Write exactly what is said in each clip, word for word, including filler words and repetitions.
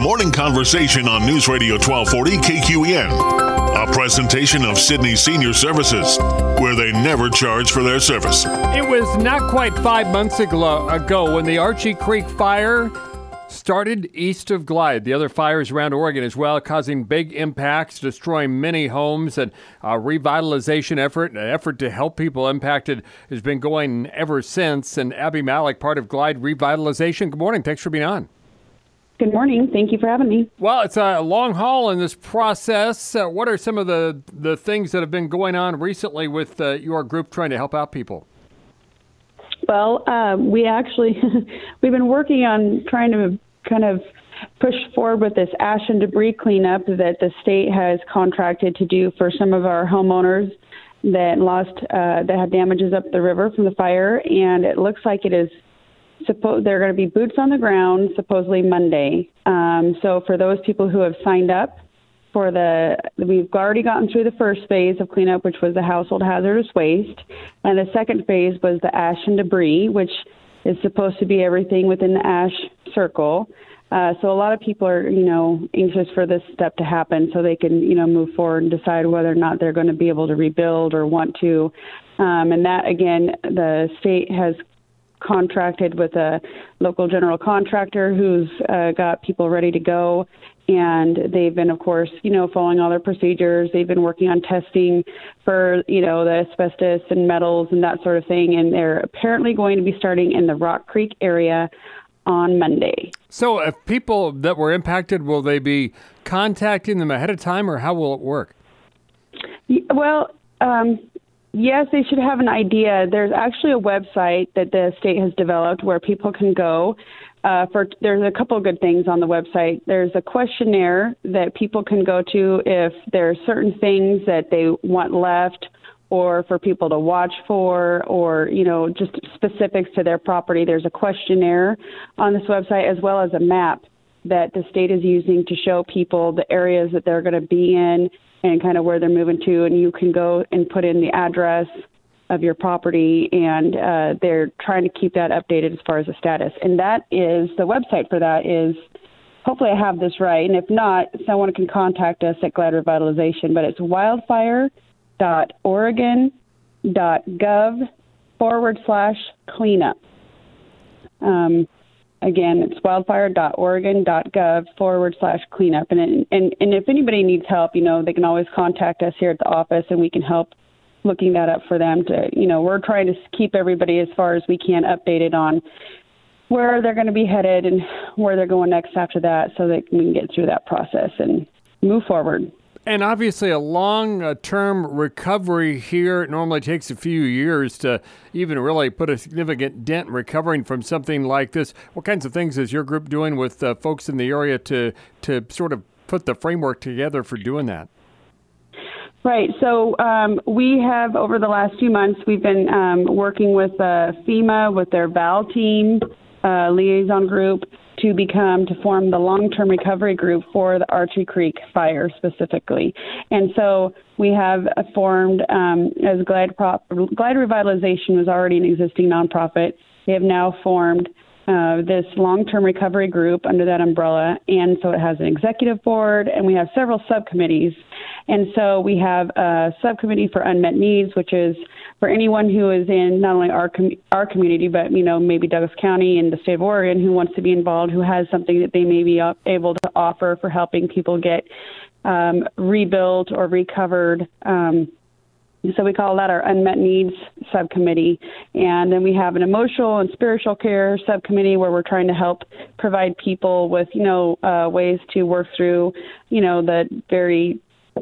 morning conversation on News Radio twelve forty K Q E N. A presentation of Sydney Senior Services, where they never charge for their service. It was not quite five months ago, ago when the Archie Creek fire started east of Glide. The other fires around Oregon as well, causing big impacts, destroying many homes, and a revitalization effort, an effort to help people impacted, has been going ever since. And Abby Malik, part of Glide Revitalization. Good morning. Thanks for being on. Good morning. Thank you for having me. Well, it's a long haul in this process. Uh, what are some of the, the things that have been going on recently with uh, your group trying to help out people? Well, um, we actually, we've been working on trying to kind of push forward with this ash and debris cleanup that the state has contracted to do for some of our homeowners that lost, uh, that had damages up the river from the fire. And it looks like it is Suppose they're going to be boots on the ground, supposedly Monday. Um, so for those people who have signed up for the, we've already gotten through the first phase of cleanup, which was the household hazardous waste. And the second phase was the ash and debris, which is supposed to be everything within the ash circle. Uh, so a lot of people are, you know, anxious for this step to happen so they can, you know, move forward and decide whether or not they're going to be able to rebuild or want to. Um, and that, again, the state has contracted with a local general contractor who's uh, got people ready to go. And they've been, of course, you know, following all their procedures. They've been working on testing for, you know, the asbestos and metals and that sort of thing. And they're apparently going to be starting in the Rock Creek area on Monday. So if people that were impacted, will they be contacting them ahead of time, or how will it work? Well, um, yes, they should have an idea. There's actually a website that the state has developed where people can go. Uh, for there's a couple of good things on the website. There's a questionnaire that people can go to if there are certain things that they want left, or for people to watch for, or, you know, just specifics to their property. There's a questionnaire on this website, as well as a map that the state is using to show people the areas that they're going to be in and kind of where they're moving to. And you can go and put in the address of your property, and uh, they're trying to keep that updated as far as the status. And that is, the website for that is, hopefully I have this right, and if not, someone can contact us at Glide Revitalization, but it's wildfire.oregon.gov forward slash cleanup. Um, Again, it's wildfire.oregon.gov forward slash cleanup. And, and and if anybody needs help, you know, they can always contact us here at the office, and we can help looking that up for them. To, you know, we're trying to keep everybody as far as we can updated on where they're going to be headed and where they're going next after that, so that we can get through that process and move forward. And obviously a long-term recovery here. It normally takes a few years to even really put a significant dent in recovering from something like this. What kinds of things is your group doing with uh, folks in the area to to sort of put the framework together for doing that? Right. So um, we have, over the last few months, we've been um, working with uh, FEMA, with their V A L team, uh, liaison group, to become, to form the long-term recovery group for the Archie Creek fire specifically. And so we have formed, um, as Glide, Prop, Glide Revitalization was already an existing nonprofit, they have now formed uh, this long-term recovery group under that umbrella. And so it has an executive board, and we have several subcommittees. And so we have a subcommittee for unmet needs, which is for anyone who is in not only our com- our community, but, you know, maybe Douglas County and the state of Oregon, who wants to be involved, who has something that they may be able to offer for helping people get um, rebuilt or recovered. Um, so we call that our unmet needs subcommittee. And then we have an emotional and spiritual care subcommittee where we're trying to help provide people with, you know, uh, ways to work through, you know, the very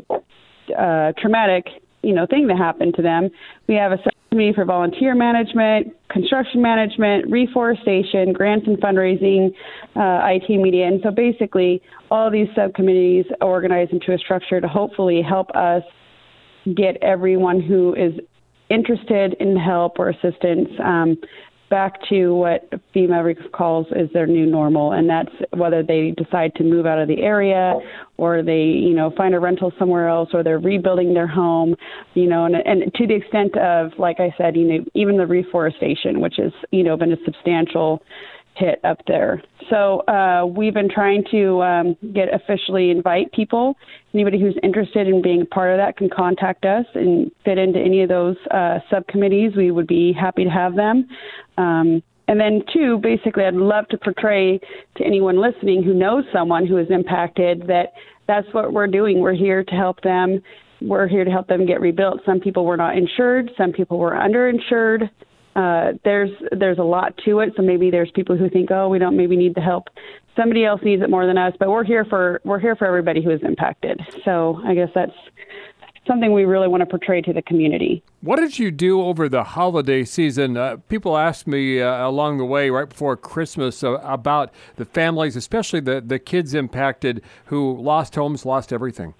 uh, traumatic, you know, thing that happened to them. We have a subcommittee for volunteer management, construction management, reforestation, grants and fundraising, uh, I T media. And so basically all of these subcommittees organize into a structure to hopefully help us get everyone who is interested in help or assistance um, back to what FEMA calls is their new normal, and that's whether they decide to move out of the area or they, you know, find a rental somewhere else, or they're rebuilding their home, you know, and, and to the extent of, like I said, you know, even the reforestation, which has, you know, been a substantial hit up there. So uh, we've been trying to um, get officially invite people. Anybody who's interested in being a part of that can contact us and fit into any of those uh, subcommittees. We would be happy to have them. Um, and then, two, basically, I'd love to portray to anyone listening who knows someone who is impacted that that's what we're doing. We're here to help them. We're here to help them get rebuilt. Some people were not insured. Some people were underinsured. Uh, there's there's a lot to it. So maybe there's people who think, oh, we don't maybe need the help. Somebody else needs it more than us. But we're here for we're here for everybody who is impacted. So I guess that's something we really want to portray to the community. What did you do over the holiday season? Uh, people asked me uh, along the way, right before Christmas, uh, about the families, especially the, the kids impacted who lost homes, lost everything.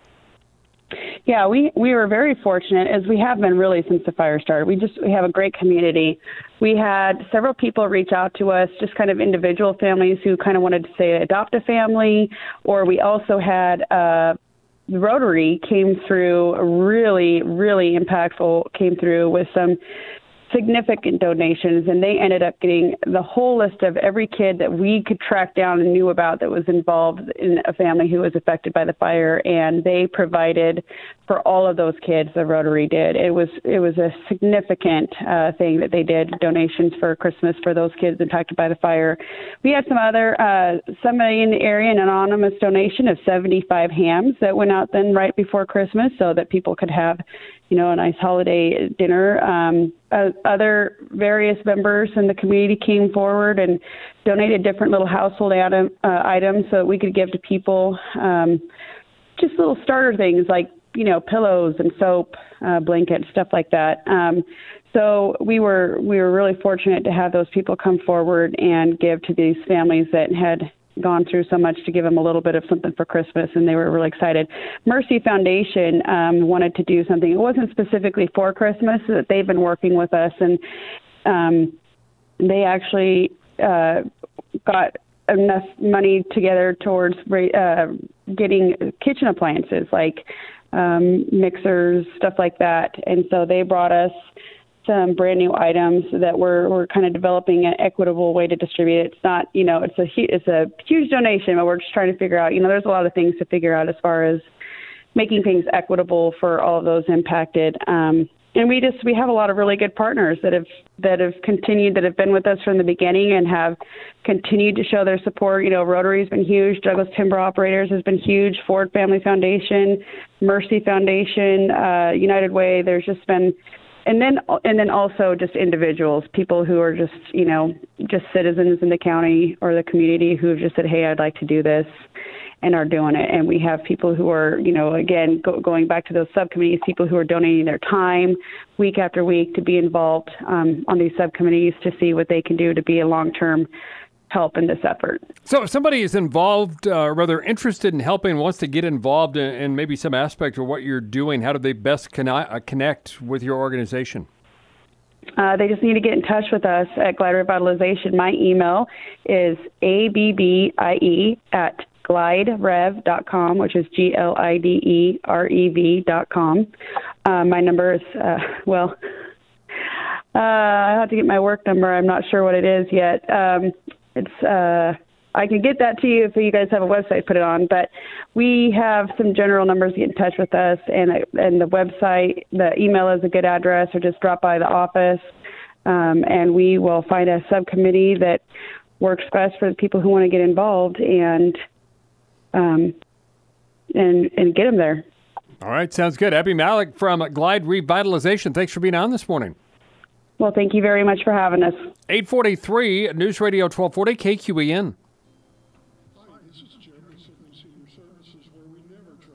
Yeah, we, we were very fortunate, as we have been really since the fire started. We just we have a great community. We had several people reach out to us, just kind of individual families who kind of wanted to say adopt a family, or we also had uh, Rotary came through really, really impactful, came through with some significant donations, and they ended up getting the whole list of every kid that we could track down and knew about that was involved in a family who was affected by the fire, and they provided for all of those kids. The Rotary did. It was it was a significant uh, thing that they did, donations for Christmas for those kids impacted by the fire. We had some other uh, somebody in the area, an anonymous donation of seventy-five hams that went out then right before Christmas, so that people could have, you know, a nice holiday dinner. Um, uh, other various members in the community came forward and donated different little household item, uh, items so that we could give to people. Um, just little starter things like, you know, pillows and soap, uh, blankets, stuff like that. Um, so we were we were really fortunate to have those people come forward and give to these families that had gone through so much, to give them a little bit of something for Christmas, and they were really excited. Mercy Foundation um, wanted to do something. It wasn't specifically for Christmas, that they've been working with us, and um, they actually uh, got enough money together towards uh, getting kitchen appliances like um, mixers, stuff like that. And so they brought us some brand new items that we're we're kind of developing an equitable way to distribute it. It's not, you know, it's a it's a huge donation, but we're just trying to figure out, you know, there's a lot of things to figure out as far as making things equitable for all of those impacted. Um, and we just we have a lot of really good partners that have that have continued, that have been with us from the beginning and have continued to show their support. You know, Rotary's been huge. Douglas Timber Operators has been huge. Ford Family Foundation, Mercy Foundation, uh, United Way. There's just been And then, and then also just individuals, people who are just, you know, just citizens in the county or the community who have just said, hey, I'd like to do this, and are doing it. And we have people who are, you know, again, go, going back to those subcommittees, people who are donating their time week after week to be involved um, on these subcommittees to see what they can do to be a long-term help in this effort. So if somebody is involved, uh, or rather interested in helping, wants to get involved in, in maybe some aspect of what you're doing, how do they best conne- uh, connect with your organization? Uh, they just need to get in touch with us at Glide Revitalization. My email is A B B I E at glide rev dot com, which is G L I D E R E V dot com. Uh, my number is, uh, well, uh, I have to get my work number. I'm not sure what it is yet. Um, It's uh, I can get that to you if you guys have a website, put it on. But we have some general numbers to get in touch with us, and and the website, the email is a good address, or just drop by the office, um, and we will find a subcommittee that works best for the people who want to get involved and um and and get them there. All right, sounds good. Abby Malik from Glide Revitalization. Thanks for being on this morning. Well, thank you very much for having us. eight forty-three News Radio twelve forty K Q E N.